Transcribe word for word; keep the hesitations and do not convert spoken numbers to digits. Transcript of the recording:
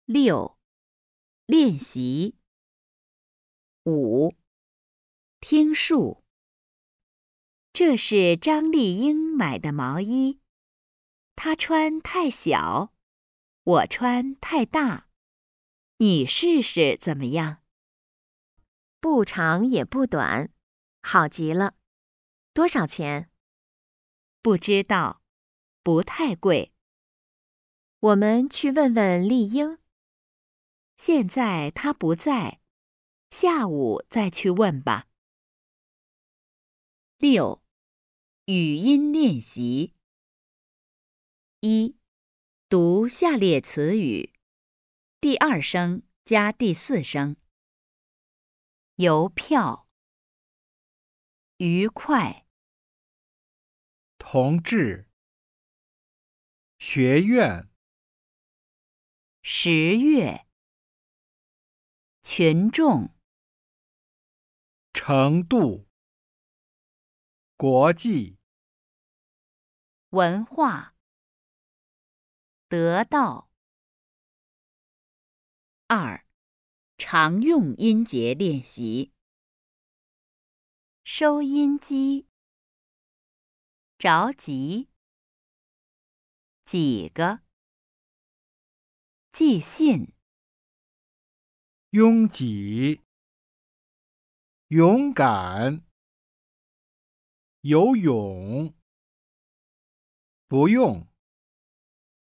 六、练习。五、听数。这是张丽英买的毛衣，她穿太小，我穿太大，你试试怎么样？ 不长也不短，好极了。多少钱？ 不知道，不太贵。 我们去问问丽英。 现在她不在，下午再去问吧。六、语音练习。一、读下列词语，第二声加第四声。邮票，愉快， 同志，学院， 十月，群众， 程度，国际， 文化，得到。二、常用音节练习。收音机，着急，几个，寄信， 拥挤，勇敢，游泳，不用。